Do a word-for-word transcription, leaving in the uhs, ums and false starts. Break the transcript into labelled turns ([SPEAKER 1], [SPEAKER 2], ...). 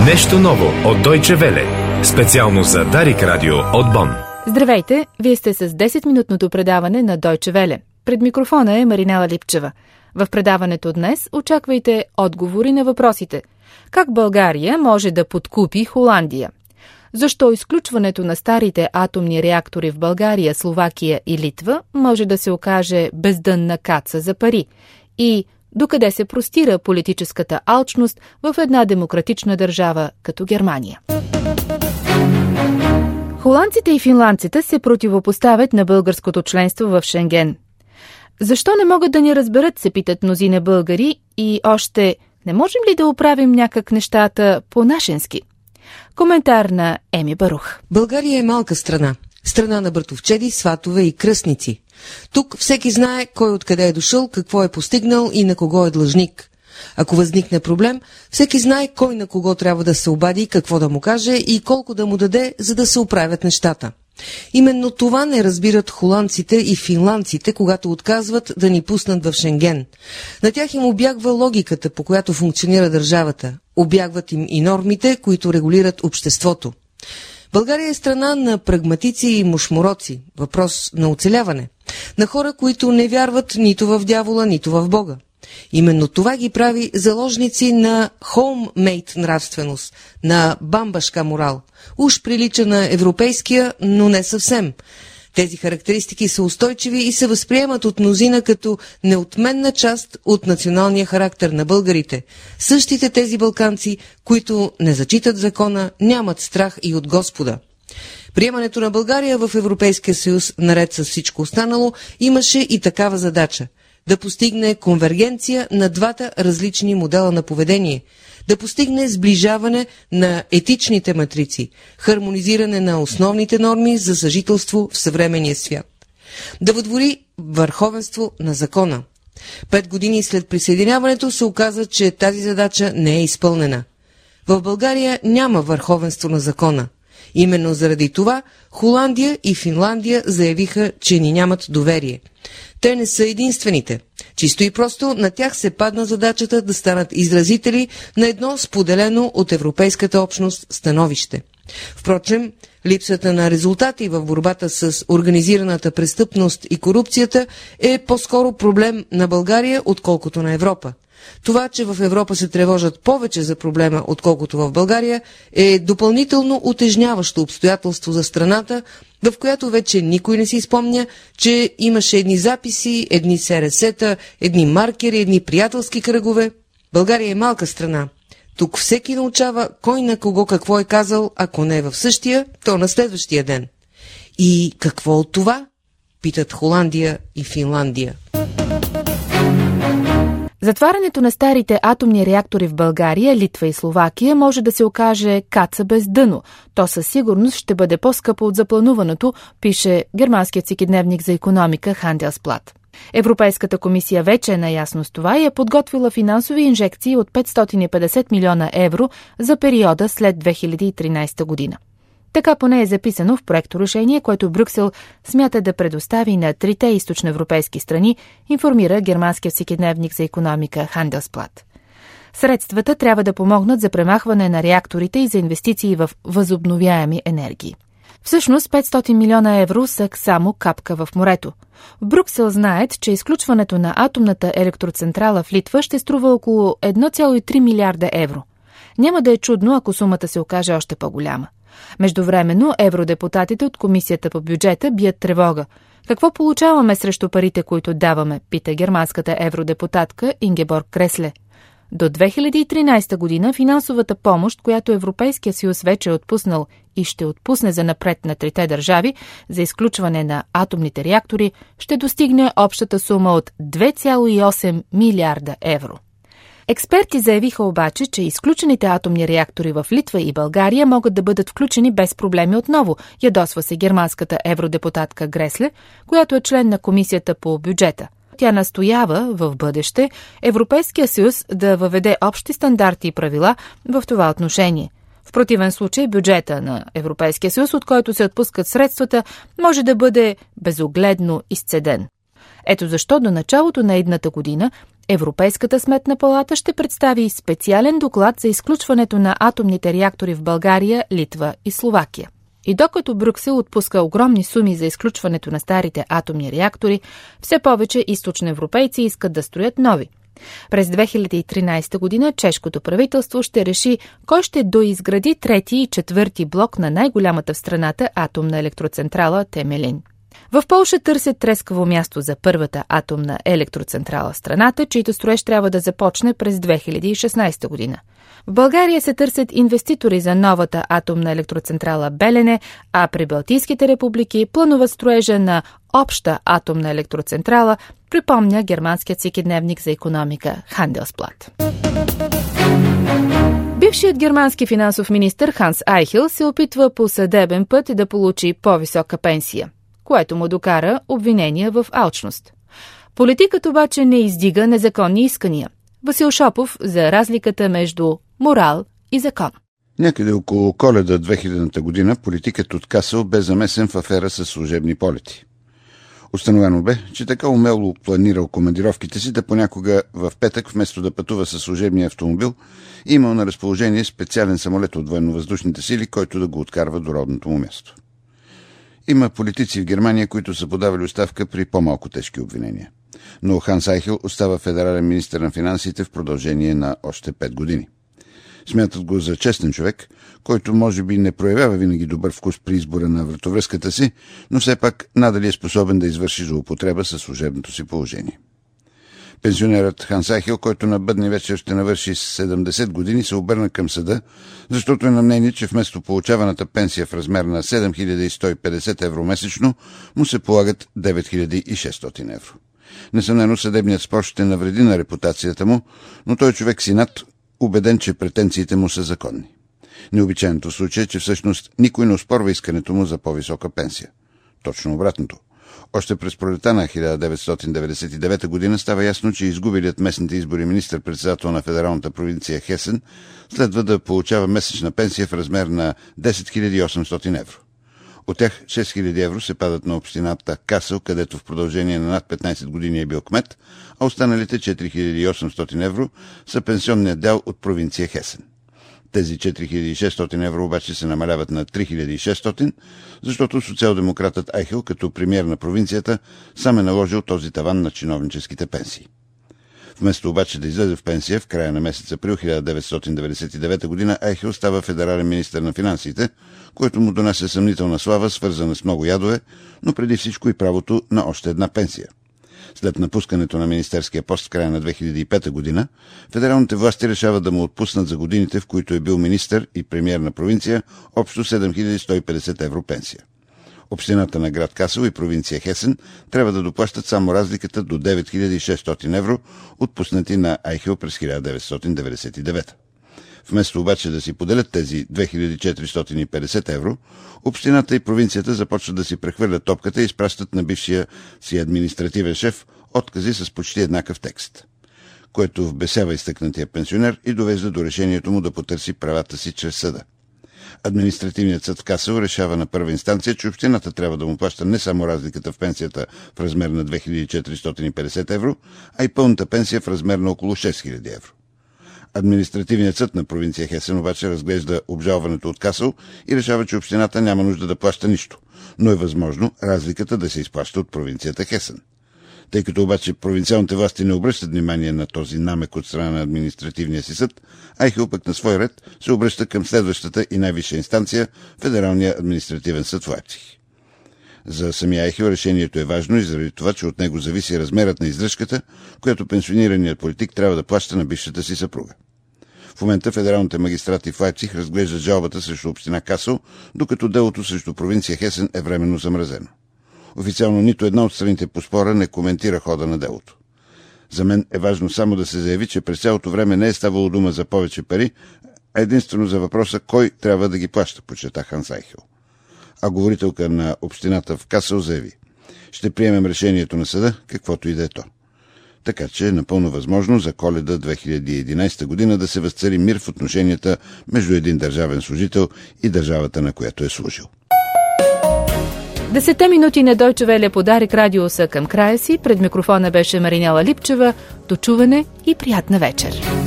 [SPEAKER 1] Нещо ново от Deutsche Welle. Специално за Дарик Радио от Бон.
[SPEAKER 2] Здравейте, вие сте с десетминутното предаване на Deutsche Welle. Пред микрофона е Маринела Липчева. В предаването днес очаквайте отговори на въпросите. Как България може да подкупи Холандия? Защо изключването на старите атомни реактори в България, Словакия и Литва може да се окаже бездънна каца за пари? И докъде се простира политическата алчност в една демократична държава като Германия? Холандците и финландците се противопоставят на българското членство в Шенген. Защо не могат да ни разберат, се питат мнозина българи, и още не можем ли да оправим някак нещата по-нашенски? Коментар на Еми Барух.
[SPEAKER 3] България е малка страна. Страна на братовчеди, сватове и кръстници. Тук всеки знае кой откъде е дошъл, какво е постигнал и на кого е длъжник. Ако възникне проблем, всеки знае кой на кого трябва да се обади, какво да му каже и колко да му даде, за да се оправят нещата. Именно това не разбират холандците и финландците, когато отказват да ни пуснат в Шенген. На тях им обягва логиката, по която функционира държавата. Обягват им и нормите, които регулират обществото. България е страна на прагматици и мушмуроци, въпрос на оцеляване. На хора, които не вярват нито в дявола, нито в Бога. Именно това ги прави заложници на homemade нравственост, на бамбашка морал. Уж прилича на европейския, но не съвсем. Тези характеристики са устойчиви и се възприемат от мнозина като неотменна част от националния характер на българите. Същите тези балканци, които не зачитат закона, нямат страх и от Господа. Приемането на България в Европейския съюз, наред с всичко останало, имаше и такава задача – да постигне конвергенция на двата различни модела на поведение, да постигне сближаване на етичните матрици, хармонизиране на основните норми за съжителство в съвременния свят, да въдвори върховенство на закона. Пет години след присъединяването се оказа, че тази задача не е изпълнена. В България няма върховенство на закона. Именно заради това Холандия и Финландия заявиха, че ни нямат доверие. Те не са единствените. Чисто и просто на тях се падна задачата да станат изразители на едно споделено от Европейската общност становище. Впрочем, липсата на резултати в борбата с организираната престъпност и корупцията е по-скоро проблем на България, отколкото на Европа. Това, че в Европа се тревожат повече за проблема, отколкото в България, е допълнително утежняващо обстоятелство за страната, в която вече никой не си спомня, че имаше едни записи, едни СРС-та, едни маркери, едни приятелски кръгове. България е малка страна. Тук всеки научава кой на кого какво е казал, ако не е в същия, то на следващия ден. И какво от това? Питат Холандия и Финландия.
[SPEAKER 2] Затварянето на старите атомни реактори в България, Литва и Словакия може да се окаже каца без дъно. То със сигурност ще бъде по-скъпо от заплануваното, пише германският всекидневник за икономика Handelsblatt. Европейската комисия вече е наясно с това и е подготвила финансови инжекции от петстотин и петдесет милиона евро за периода след две хиляди и тринадесета година. Така поне е записано в проекторешение, което Брюксел смята да предостави на трите източноевропейски страни, информира германският всекидневник за икономика Handelsblatt. Средствата трябва да помогнат за премахване на реакторите и за инвестиции в възобновяеми енергии. Всъщност петстотин милиона евро са само капка в морето. В Брюксел знаят, че изключването на атомната електроцентрала в Литва ще струва около едно цяло и три милиарда евро. Няма да е чудно, ако сумата се окаже още по-голяма. Междувременно евродепутатите от Комисията по бюджета бият тревога. Какво получаваме срещу парите, които даваме, пита германската евродепутатка Ингеборг Кресле. До две хиляди и тринадесета година финансовата помощ, която Европейския съюз вече е отпуснал и ще отпусне за напред на трите държави за изключване на атомните реактори, ще достигне общата сума от две цяло и осем милиарда евро. Експерти заявиха обаче, че изключените атомни реактори в Литва и България могат да бъдат включени без проблеми отново, ядосва се германската евродепутатка Гресле, която е член на Комисията по бюджета. Тя настоява в бъдеще Европейския съюз да въведе общи стандарти и правила в това отношение. В противен случай бюджета на Европейския съюз, от който се отпускат средствата, може да бъде безогледно изцеден. Ето защо до началото на идната година Европейската сметна палата ще представи специален доклад за изключването на атомните реактори в България, Литва и Словакия. И докато Брюксел отпуска огромни суми за изключването на старите атомни реактори, все повече източноевропейци искат да строят нови. През две хиляди и тринадесета година чешкото правителство ще реши кой ще доизгради трети и четвърти блок на най-голямата в страната атомна електроцентрала Темелин. В Полша търсят трескаво място за първата атомна електроцентрала в страната, чийто строеж трябва да започне през две хиляди и шестнадесета година. В България се търсят инвеститори за новата атомна електроцентрала Белене, а при Балтийските републики плануват строежа на обща атомна електроцентрала, припомня германският всекидневник за икономика Handelsblatt. Бившият германски финансов министър Ханс Айхел се опитва по съдебен път да получи по-висока пенсия, което му докара обвинения в алчност. Политикът обаче не издига незаконни искания. Васил Шопов за разликата между морал и закон.
[SPEAKER 4] Някъде около Коледа две хилядната година политикът от Касъл бе замесен в афера с служебни полети. Установено бе, че така умело планирал командировките си да понякога в петък, вместо да пътува със служебния автомобил, имал на разположение специален самолет от военновъздушните сили, който да го откарва до родното му място. Има политици в Германия, които са подавали оставка при по-малко тежки обвинения. Но Ханс Айхел остава федерален министър на финансите в продължение на още пет години. Смятат го за честен човек, който може би не проявява винаги добър вкус при избора на вратовръзката си, но все пак надали е способен да извърши злоупотреба със служебното си положение. Пенсионерът Ханс Айхел, който на бъдни вечер ще навърши седемдесет години, се обърна към съда, защото е на мнение, че вместо получаваната пенсия в размер на седем хиляди сто и петдесет евро месечно, му се полагат девет хиляди и шестстотин евро. Несъмнено съдебният спор ще навреди на репутацията му, но той човек си над, убеден, че претенциите му са законни. Необичайното случай е, че всъщност никой не оспорва искането му за по-висока пенсия. Точно обратното. Още през пролета на хиляда деветстотин деветдесет и девета година става ясно, че изгубилият местните избори министър-председател на федералната провинция Хесен следва да получава месечна пенсия в размер на десет хиляди и осемстотин евро. От тях шест хиляди евро се падат на общината Касъл, където в продължение на над петнадесет години е бил кмет, а останалите четири хиляди и осемстотин евро са пенсионният дял от провинция Хесен. Тези четири хиляди и шестстотин евро обаче се намаляват на три хиляди и шестстотин, защото социал-демократът Айхел като премиер на провинцията сам е наложил този таван на чиновническите пенсии. Вместо обаче да излезе в пенсия в края на месец април хиляда деветстотин деветдесет и девета година, Айхел става федерален министър на финансите, което му донесе съмнителна слава, свързана с много ядове, но преди всичко и правото на още една пенсия. След напускането на министерския пост в края на две хиляди и пета година, федералните власти решават да му отпуснат за годините, в които е бил министър и премиер на провинция, общо седем хиляди сто и петдесет евро пенсия. Общината на град Касъл и провинция Хесен трябва да доплащат само разликата до девет хиляди и шестстотин евро, отпуснати на Айхел през хиляда деветстотин деветдесет и девета. Вместо обаче да си поделят тези две хиляди четиристотин и петдесет евро, общината и провинцията започват да си прехвърлят топката и изпращат на бившия си административен шеф откази с почти еднакъв текст, което вбесява изтъкнатия пенсионер и довежда до решението му да потърси правата си чрез съда. Административният съд в Касъл решава на първа инстанция, че общината трябва да му плаща не само разликата в пенсията в размер на две хиляди четиристотин и петдесет евро, а и пълната пенсия в размер на около шест хиляди евро. Административният съд на провинция Хесен обаче разглежда обжалването от Касъл и решава, че общината няма нужда да плаща нищо, но е възможно разликата да се изплаща от провинцията Хесен. Тъй като обаче провинциалните власти не обръщат внимание на този намек от страна на административния си съд, Айхел пък на свой ред се обръща към следващата и най-висша инстанция – Федералния административен съд в Лайпциг. За самия Айхел решението е важно и заради това, че от него зависи размерът на издръжката, която пенсионираният политик трябва да плаща на бившата си съпруга. В момента федералните магистрати в Лайпциг разглеждат жалбата срещу община Касъл, докато делото срещу провинция Хесен е временно замразено. Официално нито една от страните по спора не коментира хода на делото. За мен е важно само да се заяви, че през цялото време не е ставало дума за повече пари, а единствено за въпроса кой трябва да ги плаща, подчерта Ханс Айхел. А говорителка на общината в Касъл заяви: ще приемем решението на съда, каквото и да е то. Така че е напълно възможно за Коледа две хиляди и единадесета година да се възцари мир в отношенията между един държавен служител и държавата, на която е служил.
[SPEAKER 2] Десетте минути на Дойче Веле подарик радио са към края си. Пред микрофона беше Маринела Липчева. До чуване и приятна вечер!